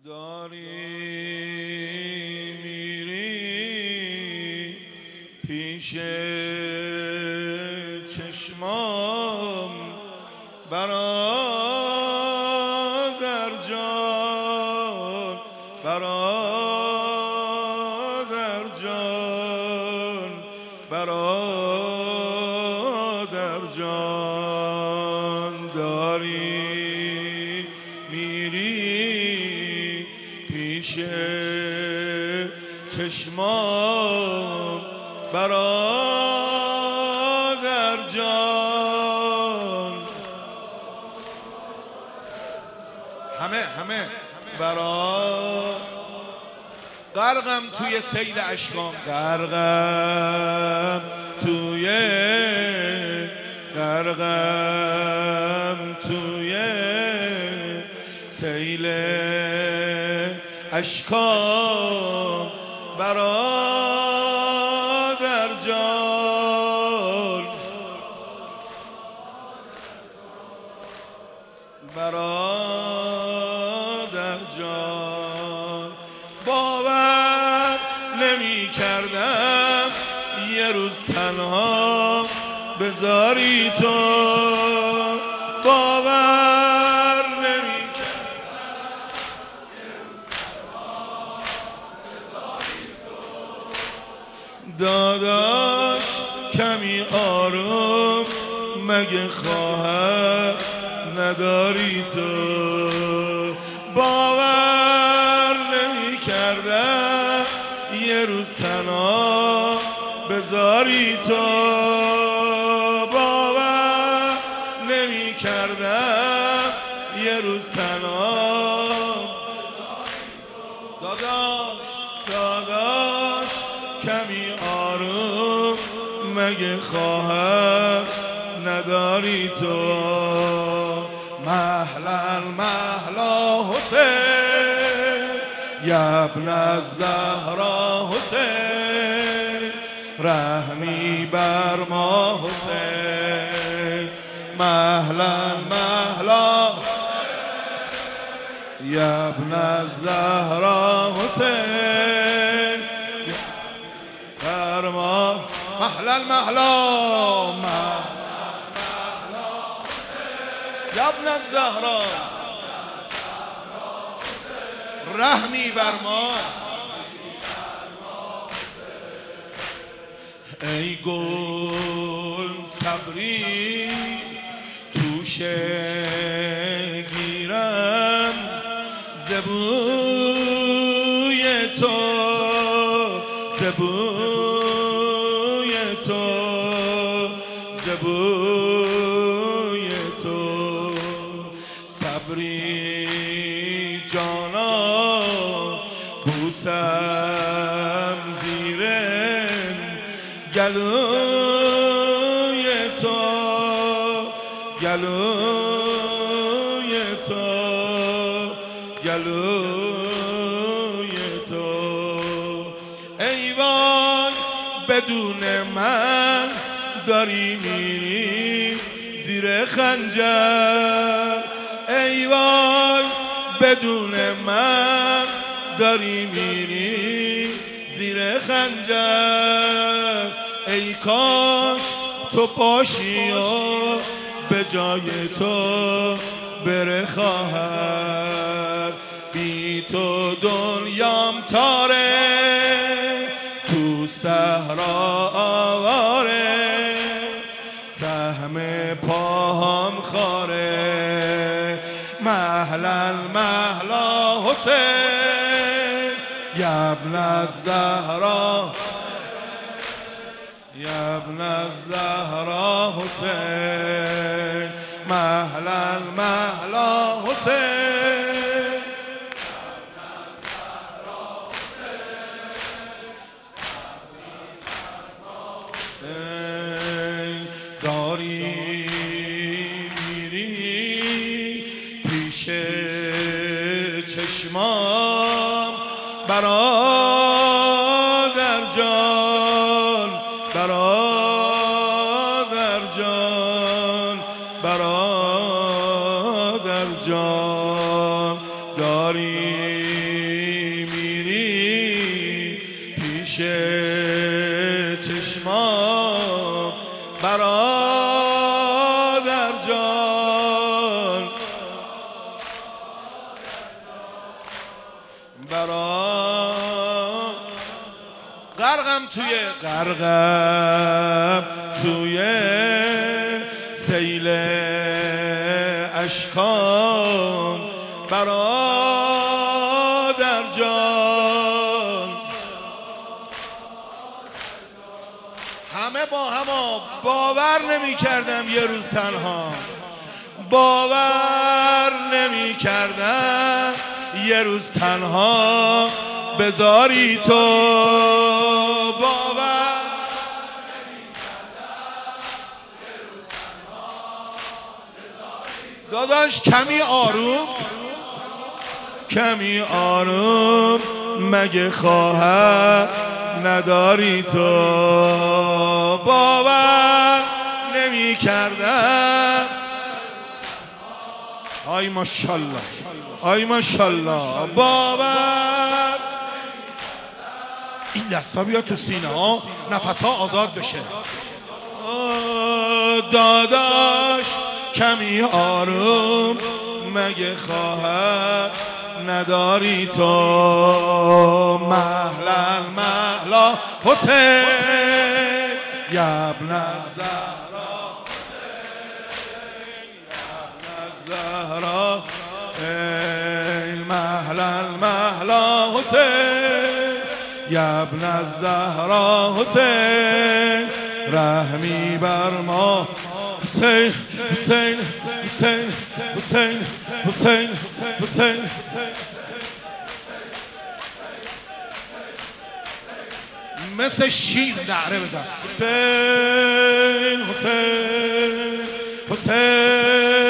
داری میری پیش چشمام برادر جان، برادر جان، برادر جان. داری میری پیش چشمام برادر جان، همه غرقم توی سیل اشکام، غرقم توی سیل اشکام برادر جان، برادر جان. باور نمی کردم یه روز تنها بذاری تو، باور نمی کردم یه روز تنها بذاری تو. داداش کمی آروم مگه خواهر نداری تو، باور نمی کردم یه روز تنها بذاری تو، باور نمی کردم یه روز تنها. داداش کمی آروم مگه خواهر نداری تو. مهلا حسین یا ابن الزهرا حسین، رحمی بر ما حسین. مهلا یا ابن الزهرا حسین، بر ما مهلا یا ابن الزهرا، رحمی بر ما. ای گل صبری توشه گیرم زبوی تو، زبوی تو، زبوی تو. صبری جانا بوسم زیر گلوی تو، گلوی تو، گلوی تو. ای وای بدون من داری میری زیر خنجر، ای وای بدون من داری میری زیر خنجر. ای کاش تو باشی و به جای تو بره خواهر، بی تو دنیام تاره تو صحرا آواره، سهم پاهم خاره. مهلا حسین یا ابن الزهرا، یا ابن الزهرا حسین. مهلا حسین، داری میری پیش چشمام برادر جان، برادر جان، برادر جان. داری میری پیش چشمام برادر جان غرقم توی سیل اشکام برادر جان همه با هم باور نمی کردم یه روز تنها باور نمی کردم یه روز تنها بذاری تو باور داداش کمی آروم مگه خواهر نداری تو باور نمی کردم آی ماشالله باور این دستا بیا تو سینه ها نفس ها آزاد بشه داداش کمی آروم مگه خواهر نداری تو مهلا حسین یا ابن الزهرا مهلا حسین یا ابن الزهرا حسین رحمی بر ما حسین حسین حسین حسین حسین حسین مثل شیر نعره بزن حسین حسین حسین